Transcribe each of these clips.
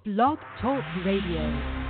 Blog Talk Radio.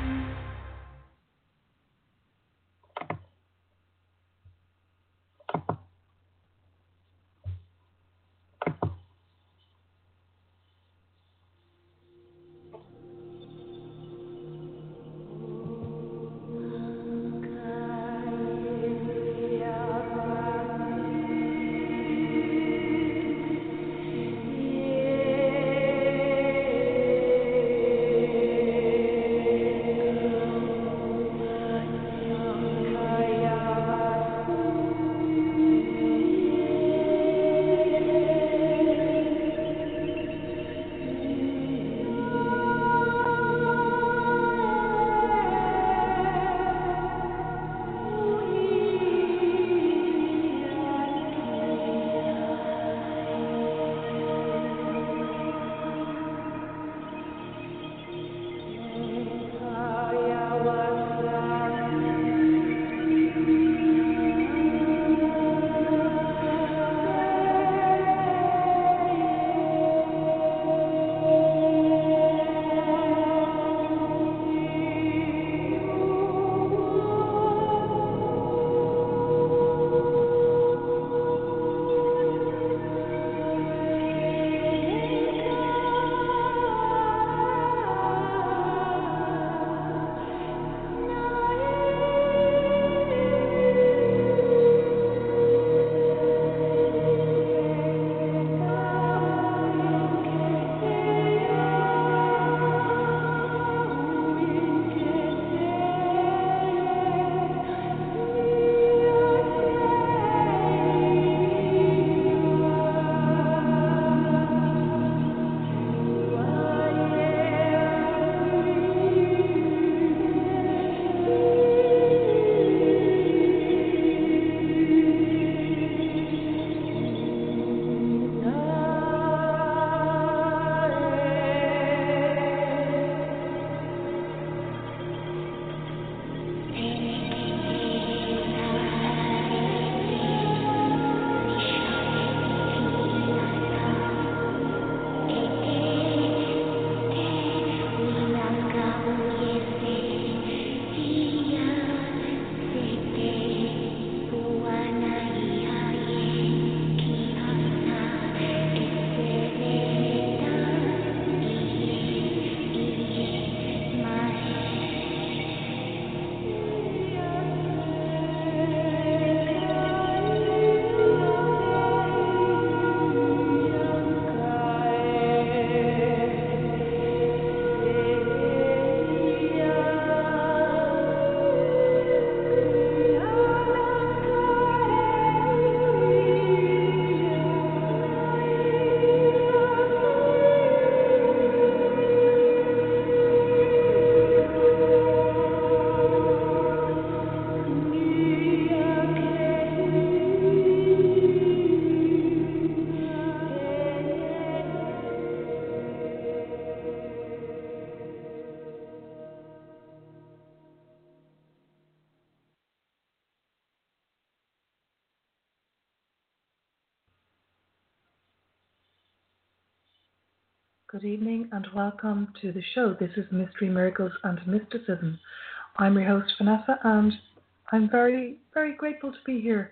Good evening and welcome to the show. This is Mystery, Miracles and Mysticism. I'm your host Vanessa and I'm very, very grateful to be here.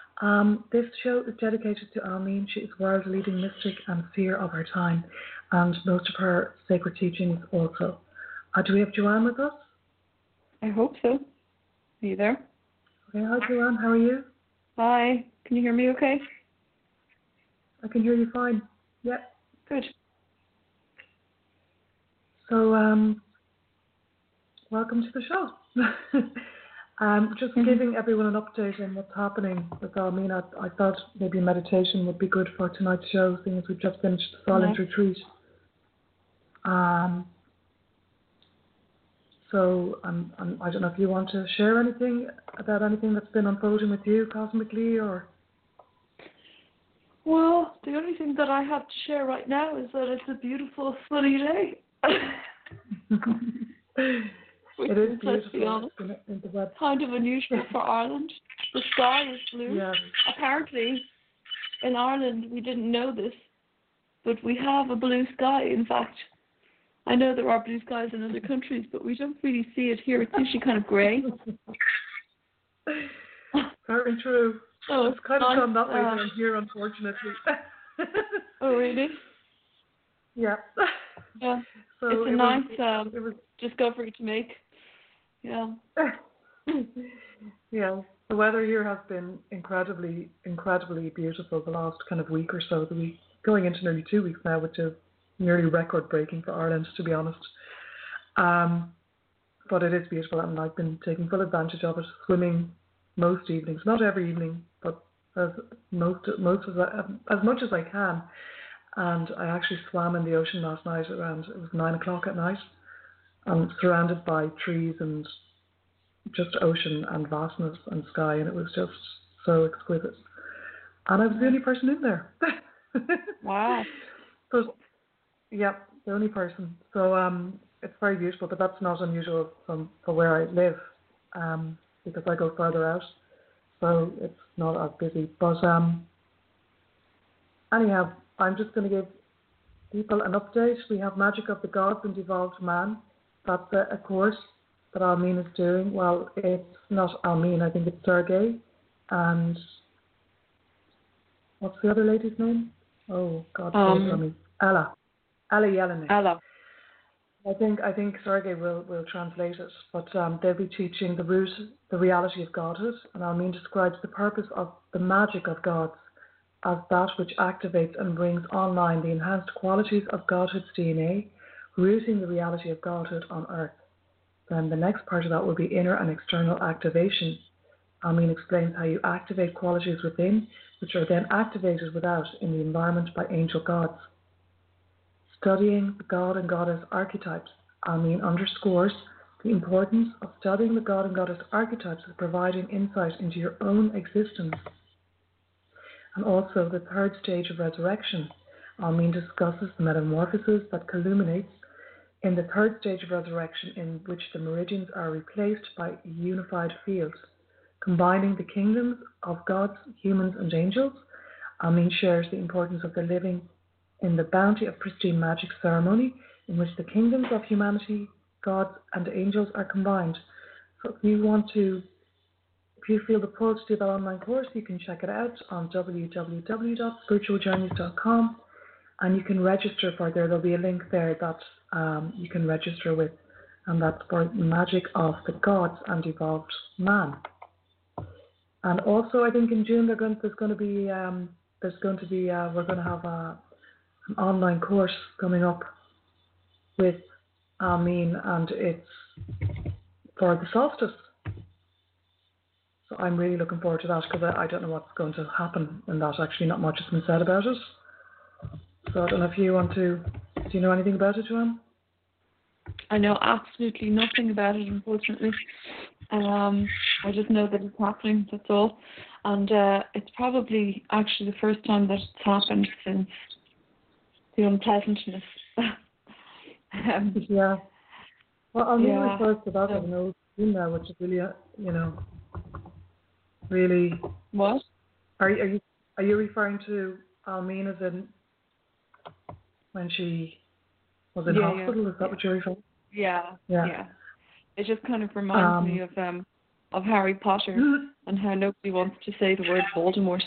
This show is dedicated to Almeen. She is the world's leading mystic and seer of her time and most of her sacred teachings also. Do we have Joanne with us? I hope so. Are you there? Okay, hi Joanne, how are you? Hi, can you hear me okay? I can hear you fine. Yeah. Good. So, welcome to the show. Just giving everyone an update on what's happening with Almeen. I thought maybe meditation would be good for tonight's show, seeing as we've just finished the silent retreat. So I don't know if you want to share anything about anything that's been unfolding with you cosmically, or. Well, the only thing that I have to share right now is that it's a beautiful sunny day. It is beautiful. Let's be honest. Kind of unusual for Ireland. The sky is blue. Yeah. Apparently, in Ireland, we didn't know this, but we have a blue sky, in fact. I know there are blue skies in other countries, but we don't really see it here. It's usually kind of grey. Very true. Oh, It's kind of gone that way nice. down here, unfortunately. Oh, really? Yeah. Yeah. So It's a it nice it was discovery to make. Yeah. yeah. The weather here has been incredibly beautiful the last kind of week or so. The week going into nearly 2 weeks now, which is nearly record breaking for Ireland, to be honest. But it is beautiful, and I've been taking full advantage of it. Swimming most evenings, not every evening, but as much as I can. And I actually swam in the ocean last night it was 9 o'clock at night. I'm surrounded by trees and just ocean and vastness and sky, and it was just so exquisite. And I was the only person in there. Wow. But yeah, the only person. So it's very beautiful, but that's not unusual for where I live, because I go further out, so it's not as busy. But anyhow, I'm just going to give people an update. We have Magic of the Gods and Evolved Man. That's a course that Almeen is doing. Well, it's not Almeen, I think it's Sergey. And what's the other lady's name? Oh, God, save me. Ella Yelenik. Ella. I think Sergey will translate it, but they'll be teaching the reality of Godhood, and Almeen describes the purpose of the magic of gods as that which activates and brings online the enhanced qualities of Godhood's DNA, rooting the reality of Godhood on earth. Then the next part of that will be inner and external activation. Almeen explains how you activate qualities within, which are then activated without in the environment by angel gods. Studying the God and Goddess archetypes, Almeen underscores the importance of studying the God and Goddess archetypes as providing insight into your own existence. And also the third stage of resurrection. Almeen discusses the metamorphosis that culminates in the third stage of resurrection, in which the meridians are replaced by unified fields. Combining the kingdoms of gods, humans, and angels, Almeen shares the importance of the living in the bounty of pristine magic ceremony, in which the kingdoms of humanity, gods, and angels are combined. So if you feel the pull to do that online course, you can check it out on www.spiritualjourneys.com, and you can register for there. There'll be a link there that you can register with, and that's for Magic of the Gods and Evolved Man. And also, I think in June we're going to have an online course coming up with Almeen, and it's for the solstice. So I'm really looking forward to that, because I don't know what's going to happen in that. Actually, not much has been said about it. So I don't know if you want to. Do you know anything about it, Joanne? I know absolutely nothing about it, unfortunately. I just know that it's happening, that's all. And it's probably actually the first time that it's happened since the unpleasantness. Yeah. Well, Almeen refers to that Yeah. as an old dream now, which is really, really. What? Are you referring to Almeen as in when she was in hospital? Is that what you're referring to? Yeah. It just kind of reminds me of Harry Potter and how nobody wants to say the word Voldemort.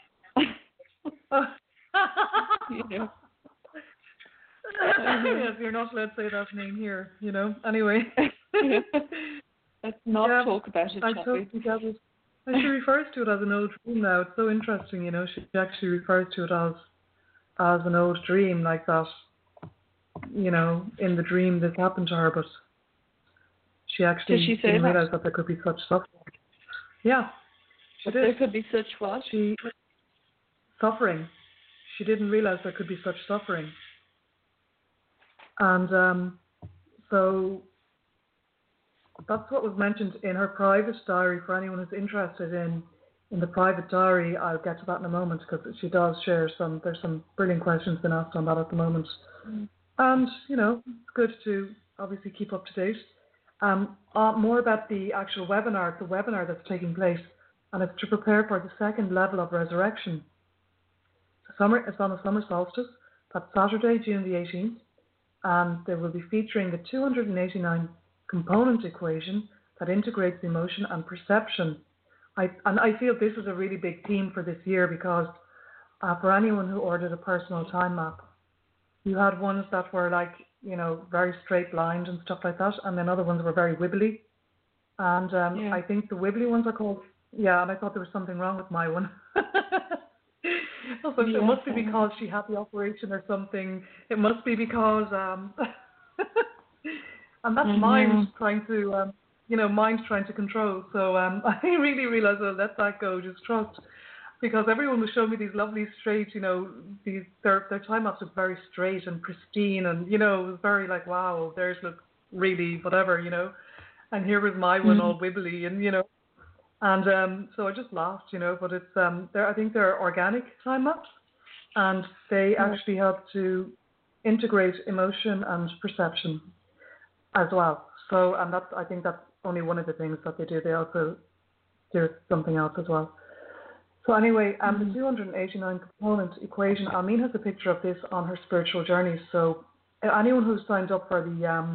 Yes, you're not allowed to say that name here, Anyway. Let's not talk about it, shall we? And she refers to it as an old dream now. It's so interesting, She actually refers to it as an old dream, like that. In the dream this happened to her, but she actually didn't realize that there could be such suffering. Yeah, she did. There could be such what? Suffering. She didn't realize there could be such suffering. And so that's what was mentioned in her private diary. For anyone who's interested in the private diary, I'll get to that in a moment, because she does share there's some brilliant questions been asked on that at the moment. And, it's good to obviously keep up to date. More about the actual webinar, the webinar that's taking place, and it's to prepare for the second level of resurrection. It's on the summer solstice. That's Saturday, June the 18th. and they will be featuring the 289 component equation that integrates emotion and perception. I feel this is a really big theme for this year because for anyone who ordered a personal time map, you had ones that were like, very straight lined and stuff like that, and then other ones were very wibbly. And I think the wibbly ones are called, and I thought there was something wrong with my one. It must be because she had the operation or something. It must be because, and that's mind trying to, mind trying to control. So I really realized I'll let that go, just trust. Because everyone was showing me these lovely straight, their time maps look very straight and pristine, and it was very like, wow, theirs look really whatever, and here was my one all wibbly, and so I just laughed, but it's I think they're organic time maps, and they actually help to integrate emotion and perception as well. So, and I think that's only one of the things that they do. They also do something else as well. So anyway, the 289 component equation, Almeen has a picture of this on her spiritual journey. So anyone who signed up for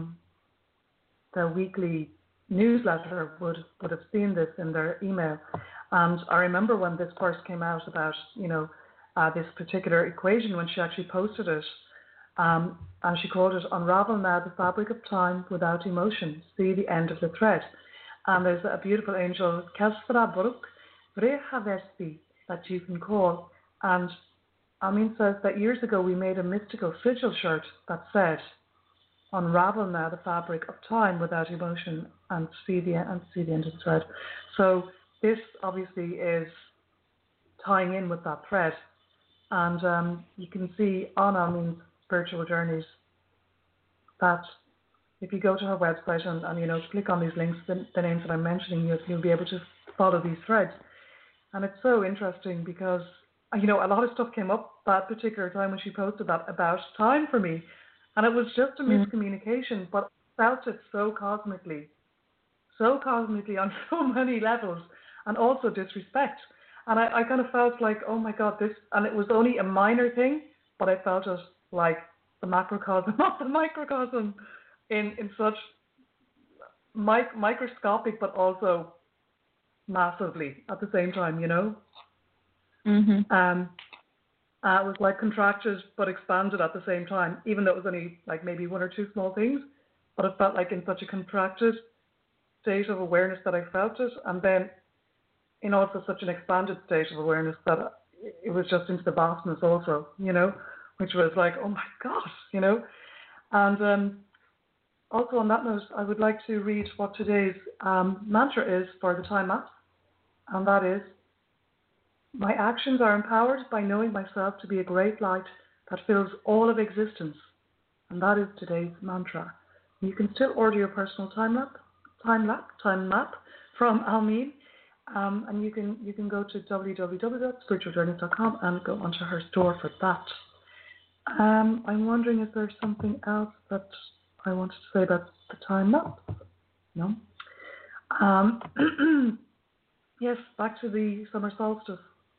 the weekly newsletter would have seen this in their email. And I remember when this first came out about, this particular equation, when she actually posted it, and she called it "Unravel Now the Fabric of Time Without Emotion, See the End of the Thread." And there's a beautiful angel, Kesfra Buruk, Vrehavesti, that you can call. And Amin says that years ago we made a mystical sigil shirt that said, "Unravel now the fabric of time without emotion and see the end of the thread." So this obviously is tying in with that thread. And you can see on Amin's spiritual journeys that if you go to her website and click on these links, the names that I'm mentioning, you'll be able to follow these threads. And it's so interesting because, a lot of stuff came up that particular time when she posted that about time for me. And it was just a miscommunication, but I felt it so cosmically on so many levels, and also disrespect. And I kind of felt like, oh my God, this, and it was only a minor thing, but I felt it like the macrocosm of the microcosm in such microscopic, but also massively at the same time, It was like contracted but expanded at the same time, even though it was only like maybe one or two small things, but it felt like in such a contracted state of awareness that I felt it, and then in also such an expanded state of awareness that it was just into the vastness also, which was like, oh my God, And also on that note, I would like to read what today's mantra is for the time map, and that is, "My actions are empowered by knowing myself to be a great light that fills all of existence." And that is today's mantra. You can still order your personal time map from Almeen, and you can go to www.spiritualjourneys.com and go onto her store for that. I'm wondering if there's something else that I wanted to say about the time map. No. Yes, back to the summer solstice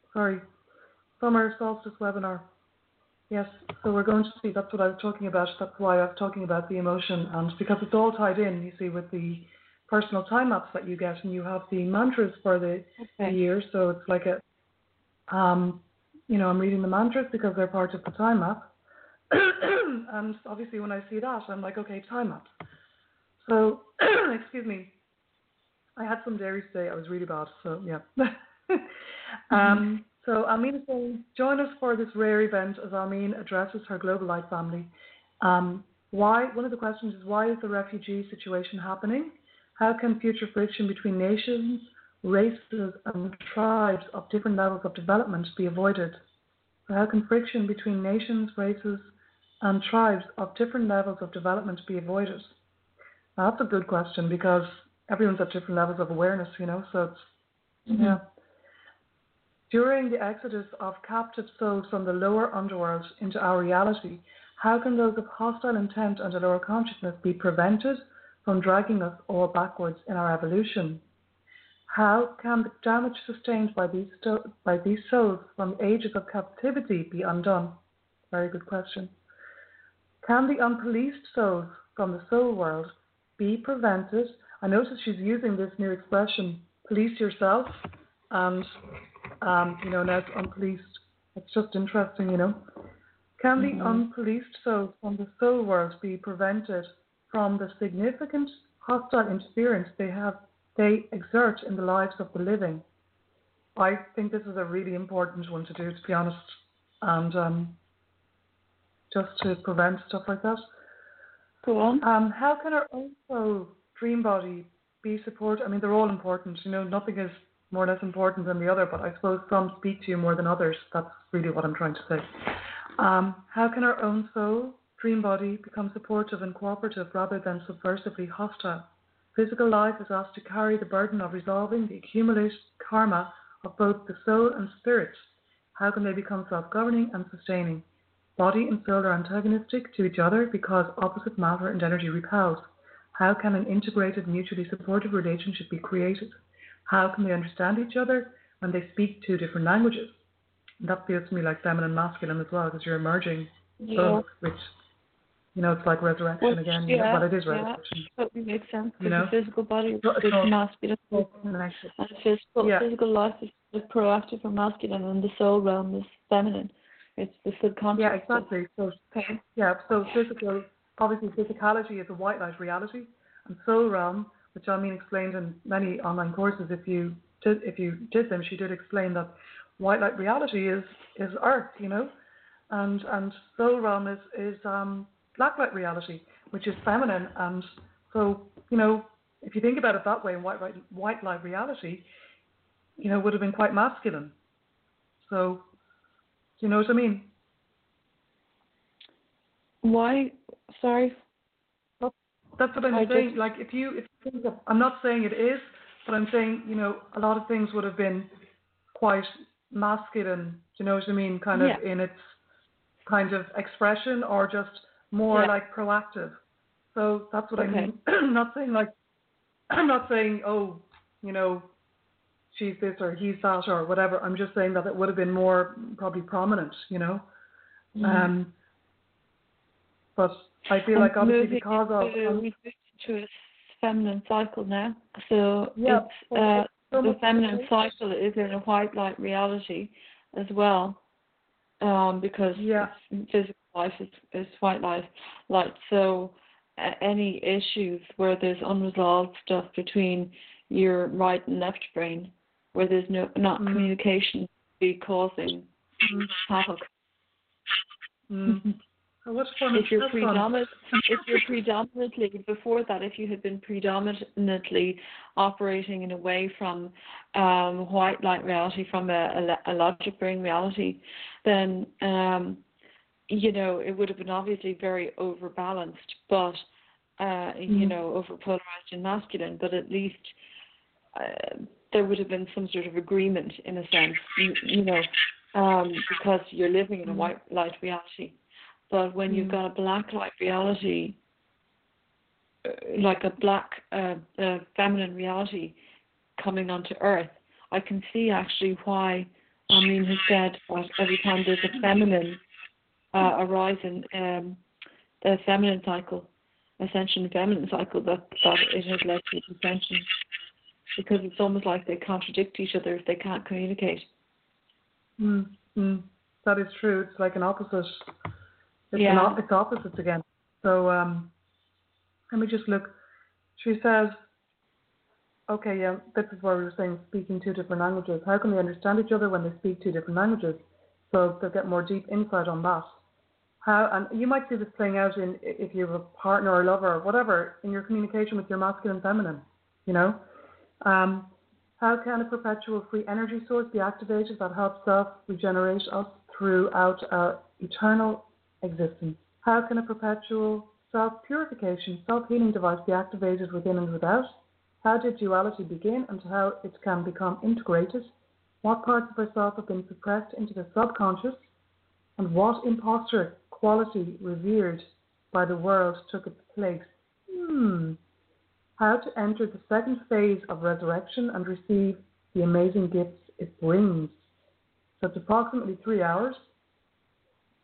webinar. Yes, so we're going to see, that's what I was talking about. That's why I was talking about the emotion, and because it's all tied in, you see, with the personal time maps that you get, and you have the mantras for the year. So it's like I'm reading the mantras because they're part of the time map. And obviously when I see that, I'm like, okay, time map. So, excuse me, I had some dairy today. I was really bad, so yeah. So Almeen is saying, join us for this rare event as Almeen addresses her Global Light family. One of the questions is, why is the refugee situation happening? How can future friction between nations, races, and tribes of different levels of development be avoided? So how can friction between nations, races, and tribes of different levels of development be avoided? Now, that's a good question because everyone's at different levels of awareness, so it's, yeah. During the exodus of captive souls from the lower underworld into our reality, how can those of hostile intent and a lower consciousness be prevented from dragging us all backwards in our evolution? How can the damage sustained by these souls from ages of captivity be undone? Very good question. Can the unpoliced souls from the soul world be prevented? I notice she's using this new expression, police yourself, and, now it's unpoliced. It's just interesting, Can the unpoliced souls from the soul world be prevented from the significant hostile interference they exert in the lives of the living? I think this is a really important one to do, to be honest, and just to prevent stuff like that. Go on. How can our own soul, dream body, be supported? I mean, they're all important. Nothing is more or less important than the other, but I suppose some speak to you more than others. That's really what I'm trying to say. How can our own soul, dream body, become supportive and cooperative rather than subversively hostile? Physical life is asked to carry the burden of resolving the accumulated karma of both the soul and spirit. How can they become self-governing and sustaining? Body and soul are antagonistic to each other because opposite matter and energy repels. How can an integrated, mutually supportive relationship be created? How can they understand each other when they speak two different languages? And that feels to me like feminine, masculine as well, because you're merging both, which, it's like resurrection again. But it is resurrection. Yeah, totally makes sense. Because the physical body is masculine, and the physical life is proactive or masculine, and the soul realm is feminine. It's the subconscious. Yeah, exactly. So, so obviously physicality is a white light reality, and soul realm, which explained in many online courses. If you did them, she did explain that white light reality is earth, and soul realm is black light reality, which is feminine. And so, if you think about it that way, white light reality, would have been quite masculine. So, do you know what I mean? Why? Sorry. That's what I'm saying. Like, if you think of, I'm not saying it is, but I'm saying, a lot of things would have been quite masculine. Do you know what I mean? Kind of in its kind of expression, or just more like proactive. So that's what I mean. I'm not saying oh, she's this or he's that or whatever. I'm just saying that it would have been more probably prominent, But I feel like obviously because of we moved to a feminine cycle now, so it's the feminine cycle is in a white light reality as well, because physical life is white light. So any issues where there's unresolved stuff between your right and left brain, where there's not communication, be causing havoc. If you're predominantly before that, if you had been predominantly operating in a way from white light reality, from a logic brain reality, then it would have been obviously very overbalanced, but overpolarized and masculine. But at least there would have been some sort of agreement in a sense, because you're living in a white light reality. But when you've got a black light reality, like a black feminine reality coming onto Earth, I can see actually why Amin has said that every time there's a feminine arise in the feminine cycle, ascension feminine cycle, that it has led to dissension. Because it's almost like they contradict each other if they can't communicate. That is true. It's like an opposite. It's opposites again. So let me just look. She says, this is where we were saying speaking two different languages. How can they understand each other when they speak two different languages? So they'll get more deep insight on that. And you might see this playing out in if you have a partner or lover or whatever in your communication with your masculine and feminine, How can a perpetual free energy source be activated that helps self-regenerate us throughout our eternal existence? How can a perpetual self-purification, self-healing device be activated within and without? How did duality begin and how it can become integrated? What parts of ourselves have been suppressed into the subconscious? And what imposter quality revered by the world took its place? How to enter the second phase of resurrection and receive the amazing gifts it brings. So it's approximately 3 hours.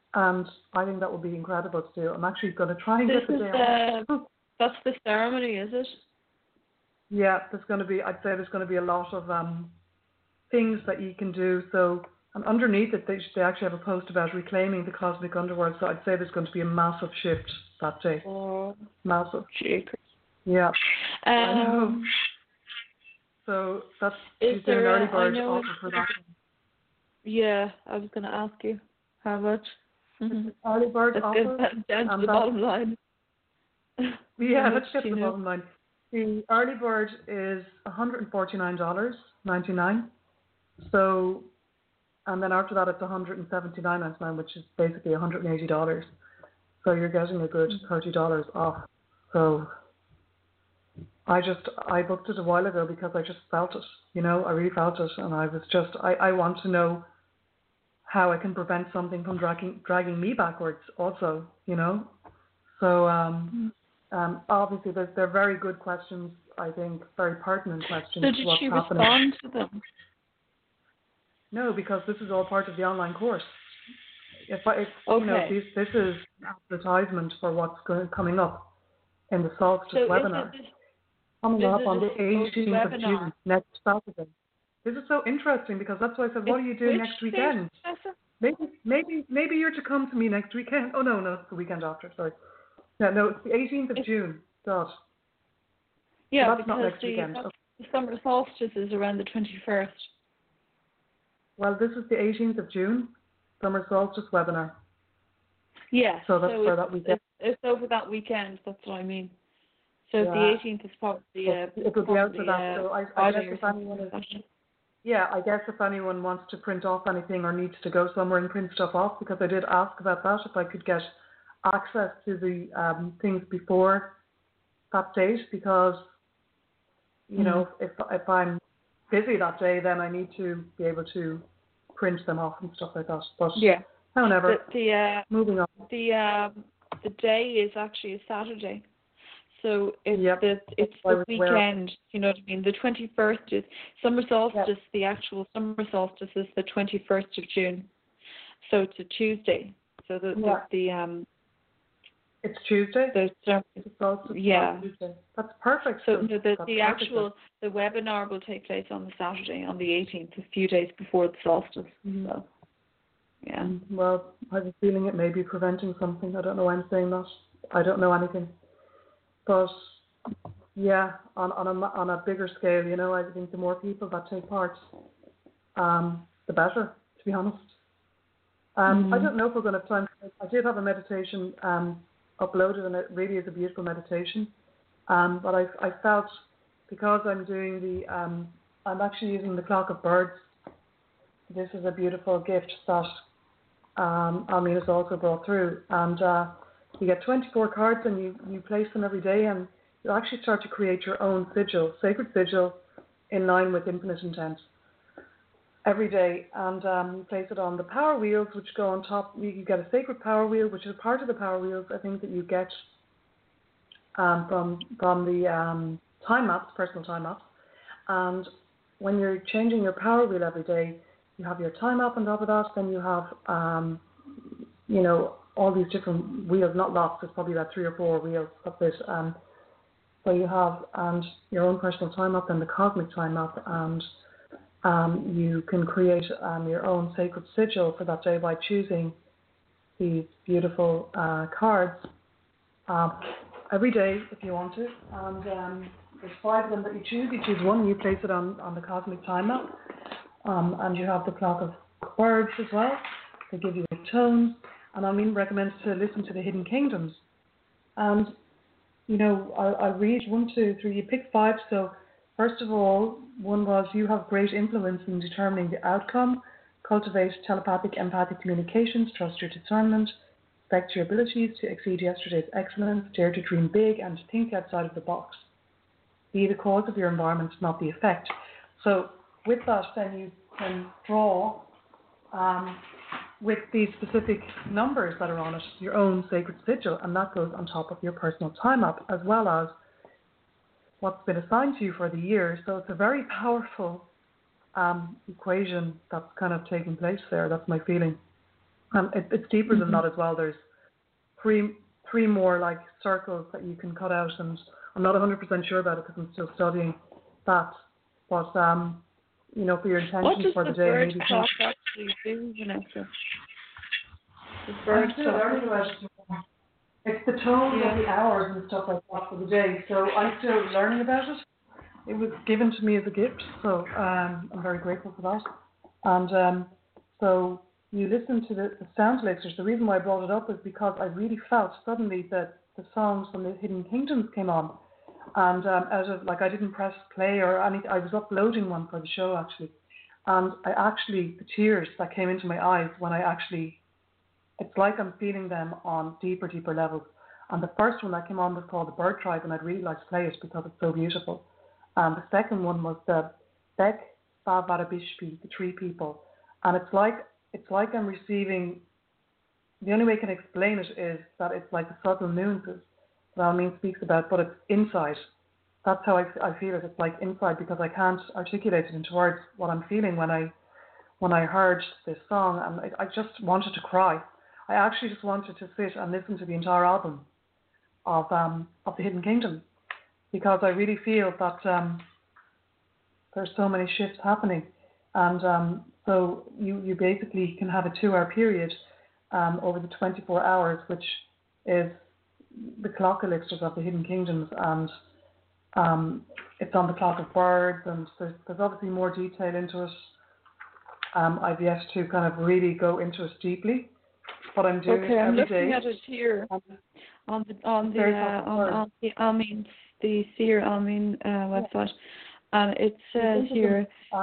And I think that would be incredible to do. I'm actually going to try and This get the is day off. that's the ceremony, is it? Yeah, I'd say there's going to be a lot of things that you can do. So, and underneath it, they actually have a post about reclaiming the cosmic underworld. So I'd say there's going to be a massive shift that day. Oh, Massive. jeepers. Yeah. I know. So she's doing an early bird offer for that. Yeah, I was going to ask you how much. Early bird Let's offer. get down to the bottom line. Yeah, let's get to the bottom line. The early bird is $149.99. So, and then after that it's $179.99, which is basically $180. So you're getting a good $30 off. So I booked it a while ago because I just felt it. You know, I really felt it, and I want to know how I can prevent something from dragging me backwards. Also, you know. So obviously they're very good questions. I think very pertinent questions. So did what's she happening. respond to them? No, because this is all part of the online course. You know, this is advertisement for what's coming up in the Solstice webinar. Coming up on the 18th of June, next Saturday. This is so interesting because that's why I said, what are you doing next weekend? Maybe you're to come to me next weekend. Oh, no, it's the weekend after, sorry. Yeah, no, it's the 18th of June. God. Yeah, so that's because not next weekend. The summer solstice is around the 21st. Well, this is the 18th of June, summer solstice webinar. Yeah. So that's for that weekend. It's over that weekend, that's what I mean. So the 18th is probably it will be out for that. So I guess if anyone wants to print off anything or needs to go somewhere and print stuff off, because I did ask about that, if I could get access to the things before that date, because you know, if I'm busy that day, then I need to be able to print them off and stuff like that. But however, moving on. The day is actually a Saturday. So it's the weekend, you know what I mean? The 21st is summer solstice. Yep. The actual summer solstice is the 21st of June. So it's a Tuesday. So it's Tuesday. Yeah. Tuesday. That's perfect. So the webinar will take place on the Saturday, on the 18th, a few days before the solstice. Mm-hmm. So, yeah. Well, I have a feeling it may be preventing something. I don't know why I'm saying that. I don't know anything. But yeah, on a bigger scale, you know, I think the more people that take part, the better, to be honest. I don't know if we're going to have time. I did have a meditation uploaded, and it really is a beautiful meditation. But I felt, because I'm doing I'm actually using the Clock of Birds. This is a beautiful gift that Almina's also brought through, and you get 24 cards, and you place them every day, and you actually start to create your own sigil, sacred sigil, in line with infinite intent every day. And you place it on the power wheels, which go on top. You get a sacred power wheel, which is part of the power wheels, I think, that you get from the time maps, personal time maps. And when you're changing your power wheel every day, you have your time map on top of that. Then you have, you know, all these different wheels, not lots, there's probably about 3 or 4 wheels of this. So you have your own personal time map and the cosmic time map, and you can create your own sacred sigil for that day by choosing these beautiful cards every day if you want to. And there's 5 of them that you choose. You choose one and you place it on the cosmic time map. And you have the Clock of Birds as well. They give you a tone. And I recommends to listen to the Hidden Kingdoms. And, you know, I'll read 1, 2, 3. You pick 5. So, first of all, one was, you have great influence in determining the outcome. Cultivate telepathic, empathic communications. Trust your discernment. Respect your abilities to exceed yesterday's excellence. Dare to dream big and think outside of the box. Be the cause of your environment, not the effect. So, with that, then you can draw with these specific numbers that are on it, your own sacred sigil, and that goes on top of your personal time map, as well as what's been assigned to you for the year. So it's a very powerful equation that's kind of taking place there. That's my feeling. It's deeper than that as well. There's three more like circles that you can cut out, and I'm not 100% sure about it because I'm still studying that. But you know, for your intentions for the day, what does maybe the bird clock actually do, Vanessa? The bird I'm still clock. learning about it. It's the tones of the hours and stuff like that for the day. So I'm still learning about it. It was given to me as a gift, so I'm very grateful for that. And so you listen to the sound lectures. The reason why I brought it up is because I really felt suddenly that the songs from the Hidden Kingdoms came on. And out of, like, I didn't press play or anything. I was uploading one for the show, actually. And the tears that came into my eyes when it's like I'm feeling them on deeper levels. And the first one that came on was called The Bird Tribe, and I'd really like to play it because it's so beautiful. And the second one was the Bek Bavarabishpi, the Tree People. And it's like I'm receiving, the only way I can explain it is that it's like the subtle nuances that Al-Amin speaks about, but it's inside. That's how I feel it. It's like inside, because I can't articulate it into words what I'm feeling when I heard this song, and I just wanted to cry. I actually just wanted to sit and listen to the entire album of the Hidden Kingdom, because I really feel that there's so many shifts happening, and so you basically can have a 2-hour period over the 24 hours, which is the clock elixirs of the Hidden Kingdoms, and it's on the clock of birds, and there's obviously more detail into it. I've yet to kind of really go into it deeply, but I'm doing it every day. I'm looking at it here on the Al-Amin, the Seer Al-Amin website, and it says here.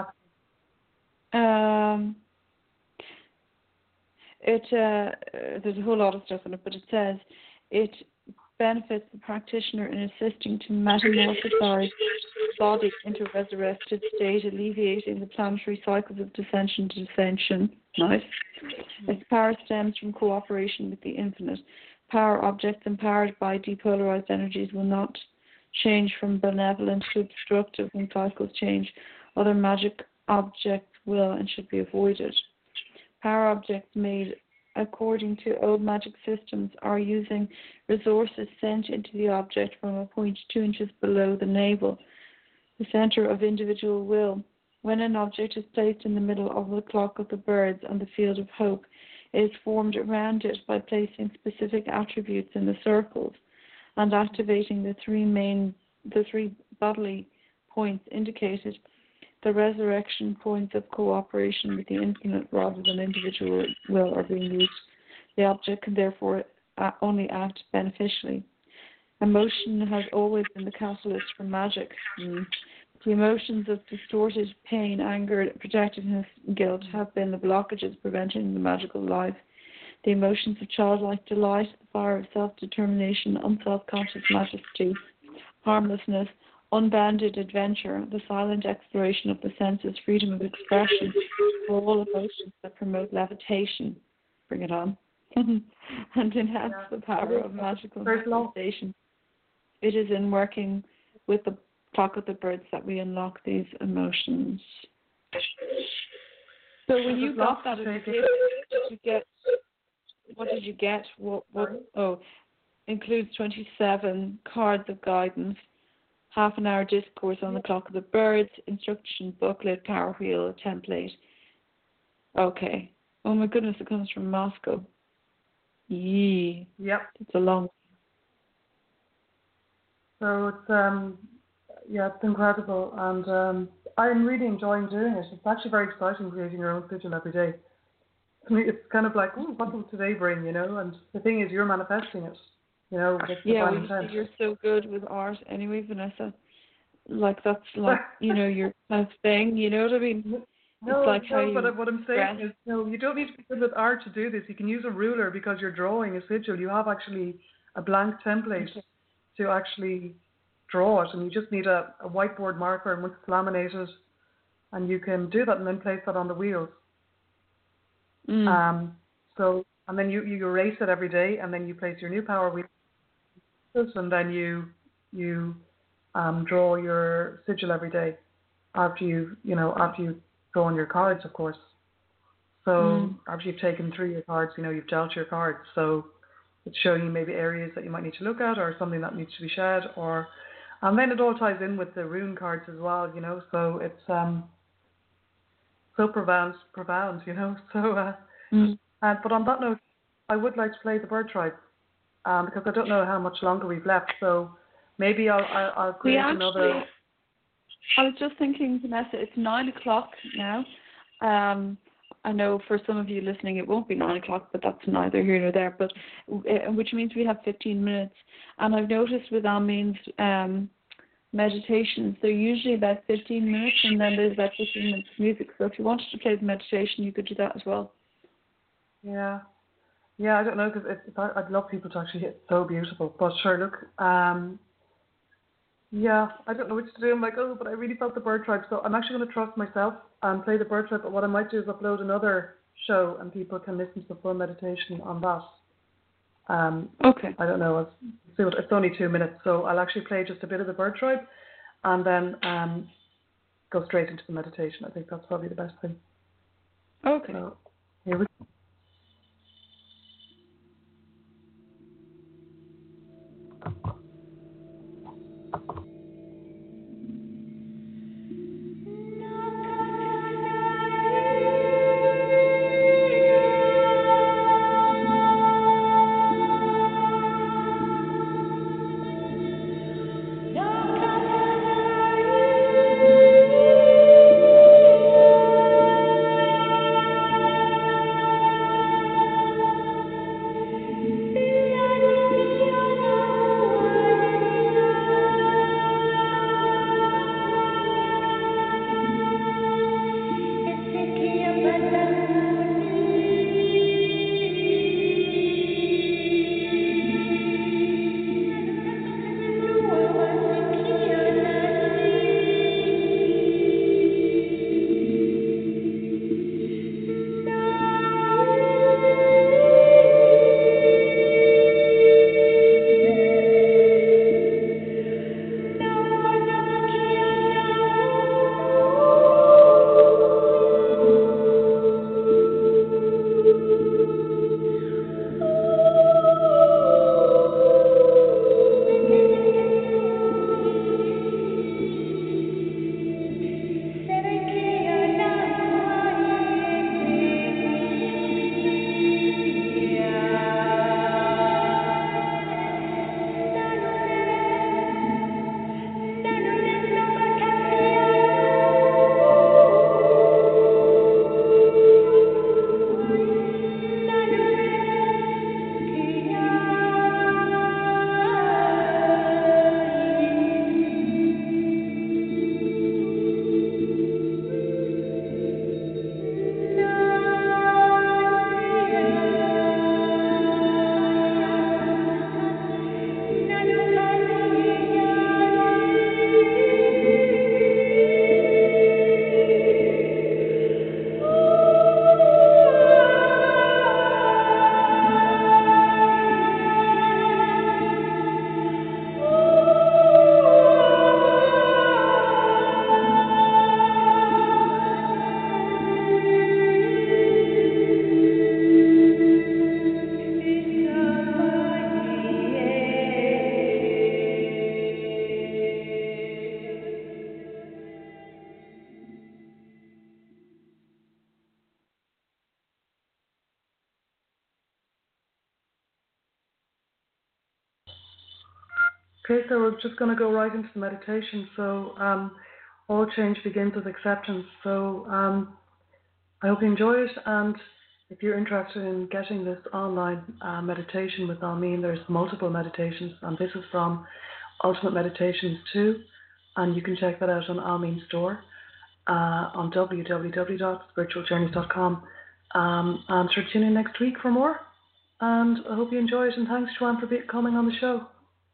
There's a whole lot of stuff in it, but it says it benefits the practitioner in assisting to metamorphosize the body into a resurrected state, alleviating the planetary cycles of descension to ascension. Nice. Its power stems from cooperation with the infinite. Power objects empowered by depolarized energies will not change from benevolent to obstructive when cycles change. Other magic objects will and should be avoided. Power objects made according to old magic systems are using resources sent into the object from a point 2 inches below the navel, the center of individual will. When an object is placed in the middle of the clock of the birds and the field of hope, it is formed around it by placing specific attributes in the circles and activating the three bodily points indicated. The resurrection points of cooperation with the infinite rather than individual will are being used. The object can therefore only act beneficially. Emotion has always been the catalyst for magic. The emotions of distorted pain, anger, protectiveness, guilt have been the blockages preventing the magical life. The emotions of childlike delight, the fire of self-determination, unself-conscious majesty, harmlessness, unbounded adventure, the silent exploration of the senses, freedom of expression, are all emotions that promote levitation. Bring it on. And enhance the power of magical manifestation. It is in working with the clock of the birds that we unlock these emotions. So when you got that as a gift, what did you get? Includes 27 cards of guidance, half an hour discourse on the clock of the birds, instruction booklet, power wheel, template. Okay. Oh my goodness, it comes from Moscow. Yee. Yep. It's a long. So it's it's incredible, and I'm really enjoying doing it. It's actually very exciting creating your own sigil every day. It's kind of like, what will today bring, you know? And the thing is, you're manifesting it, you know. You're so good with art anyway, Vanessa. Like, that's like, your kind of thing, you know what I mean? But what I'm saying is, you don't need to be good with art to do this. You can use a ruler because you're drawing a sigil. You have actually a blank template to actually draw it, and you just need a whiteboard marker, and once it's laminated, and you can do that and then place that on the wheels. And then you erase it every day, and then you place your new power wheel, and then you draw your sigil every day after you draw on your cards, of course. So after you've taken through your cards, you've dealt your cards. So it's showing you maybe areas that you might need to look at, or something that needs to be shed, and then it all ties in with the rune cards as well, So it's so profound, So, but on that note, I would like to play the bird tribe, because I don't know how much longer we've left. So maybe I'll create another. I was just thinking, Vanessa, it's 9:00 now. I know for some of you listening it won't be 9:00, but that's neither here nor there. But which means we have 15 minutes. And I've noticed with Almeen's meditations, they're usually about 15 minutes, and then there's about 15 minutes of music. So if you wanted to play the meditation, you could do that as well. Yeah, I don't know, because I'd love people to actually hear it. So beautiful. But sure, look, yeah, I don't know what to do. I'm like, but I really felt the bird tribe. So I'm actually going to trust myself and play the bird tribe. But what I might do is upload another show, and people can listen to the full meditation on that. Okay. I don't know. It's only 2 minutes, so I'll actually play just a bit of the bird tribe, and then go straight into the meditation. I think that's probably the best thing. Okay. So here we go. Okay, so we're just going to go right into the meditation. So all change begins with acceptance. So I hope you enjoy it, and if you're interested in getting this online meditation with Almeen, there's multiple meditations, and this is from Ultimate Meditations 2, and you can check that out on Almeen's store on www.spiritualjourneys.com. And sure, tune in next week for more, and I hope you enjoy it, and thanks, Joanne, for coming on the show.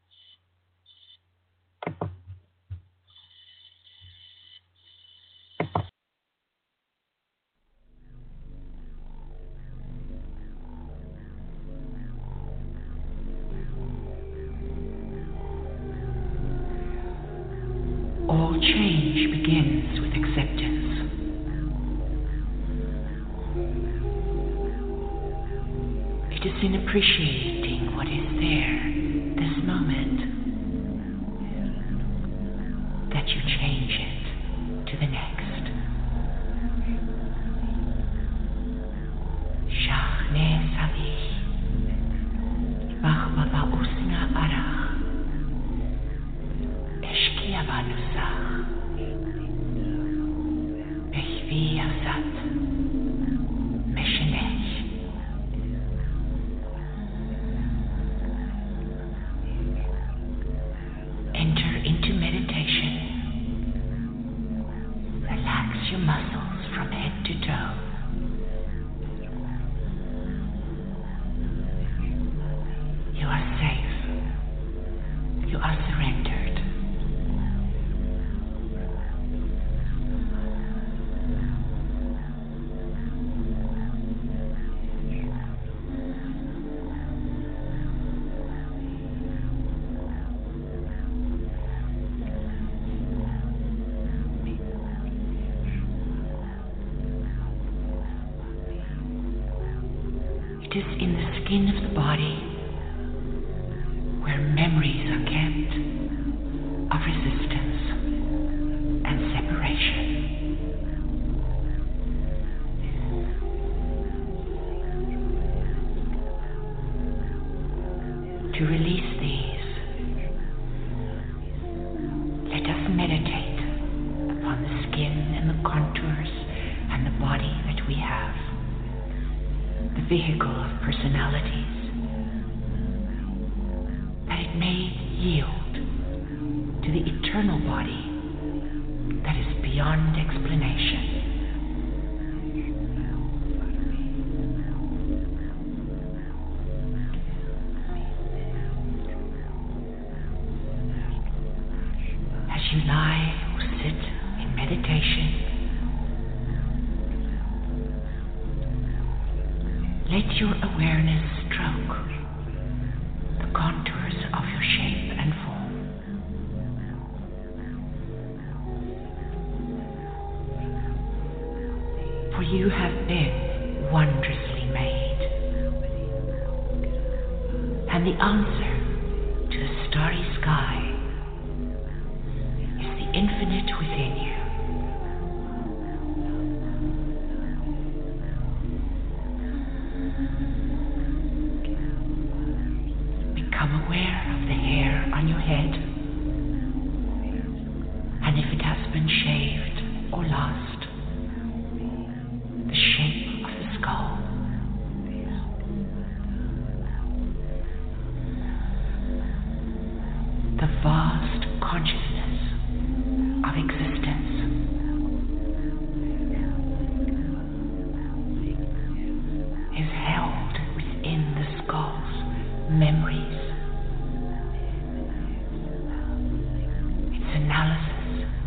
All change begins with acceptance. in appreciating what is there, this moment, that you change it to the next. Shachne Savih, Bachbaba Usna Arach, Eshkiavanusach, Bechvi Asat, Meshenech. Enter into meditation. Relax your muscles from head to toe. You are safe. You are surrendered. It is in the skin of the body where memories are kept of resistance and separation. To release these, let us meditate upon the skin and the contours and the body that we have, the vehicle of personalities, that it may yield to the eternal body that is beyond explanation. As you lie or sit in meditation, let your awareness stroke the contours of your shape and form. For you have been wondrously made, and the answer to the starry sky is the infinite within you. Become aware of the hair on your head, and if it has been shaved or lost, the shape of the skull. The vast consciousness of existence. Is held within the skull's memories, its analysis,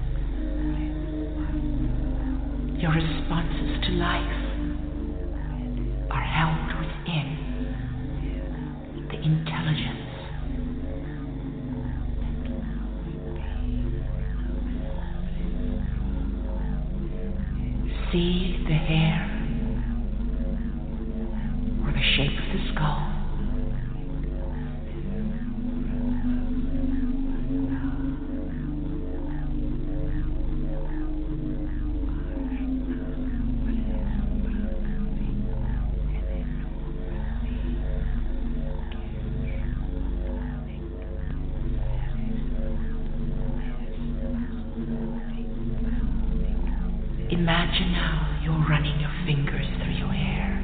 your responses to life are held within the intelligence. See the hair or the shape of the skull. Imagine now you're running your fingers through your hair.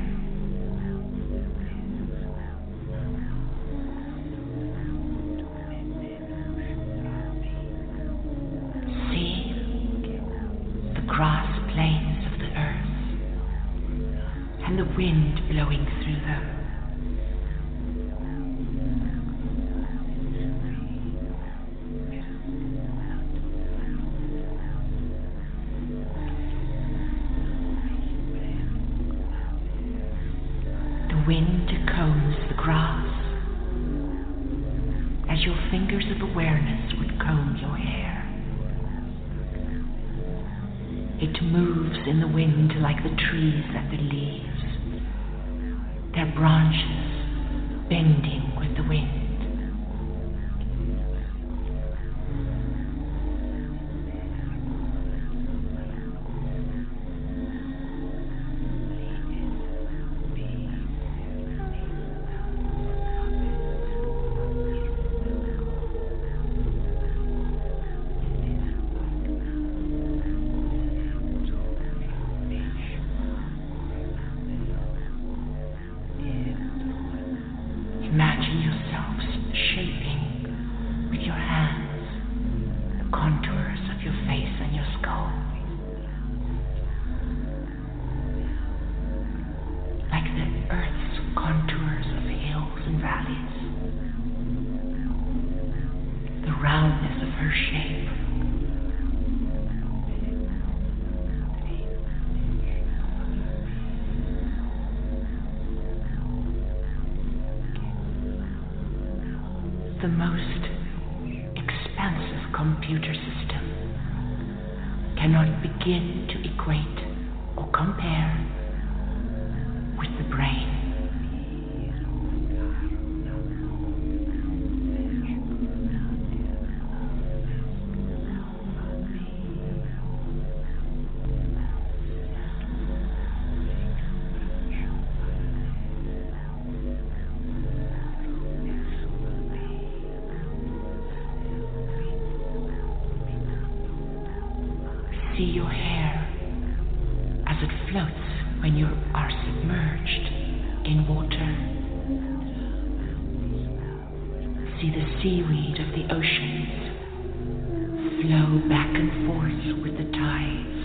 See the grass plains of the earth and the wind blowing through them. Wind combs the grass as your fingers of awareness would comb your hair. It moves in the wind like the trees and the leaves, their branches bending with the wind. Imagine yourselves shaping with your hands the contours of your face and your skull, like the earth's contours of hills and valleys, the roundness of her shape. The most expansive computer system cannot begin to equate or compare with the brain. See your hair as it floats when you are submerged in water. See the seaweed of the oceans flow back and forth with the tides.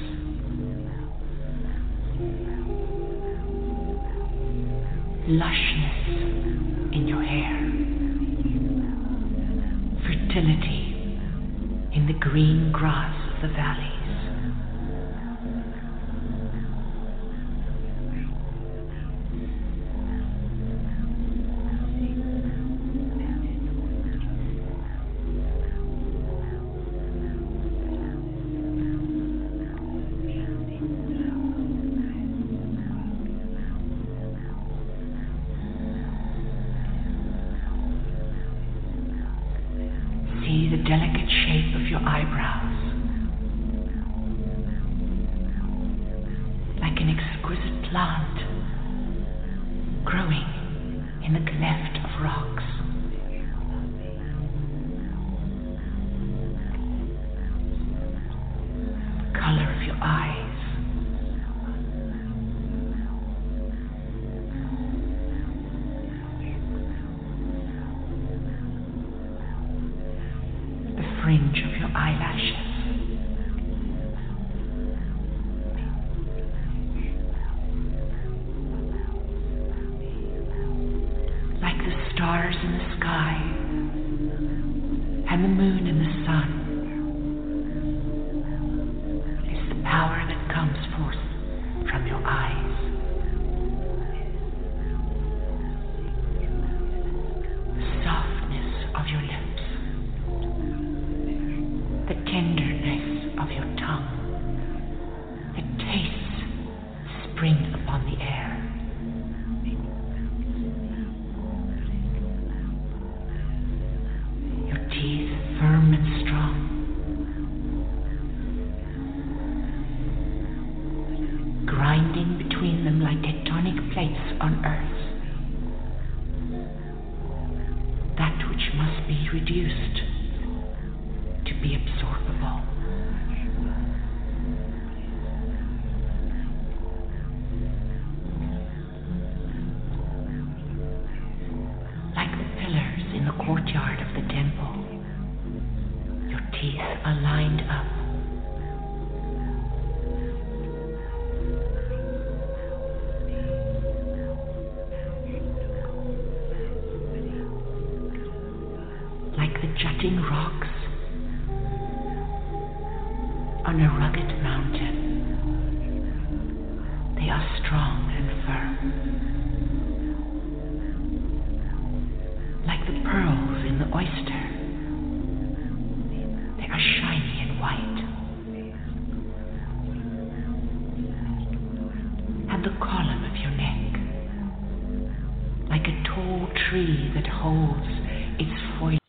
Lushness in your hair. Fertility in the green grass of the valleys. See the delicate shape of your eyebrows, like an exquisite plant growing in the cleft of rocks. The color of your eyes, fringe of your eyelashes, like the stars in the sky and the moon and the sun, is the power that comes forth from your eyes. The softness of your lips, the tenderness of your tongue, the tastes spring upon the air. Your teeth firm and strong, grinding between them like tectonic plates on earth, that which must be reduced to be absorbable. Like the pillars in the courtyard of the temple, your teeth are lined up. Like the jutting rocks on a rugged mountain, they are strong and firm. Like the pearls in the oyster, they are shiny and white. And the column of your neck, like a tall tree that holds its 40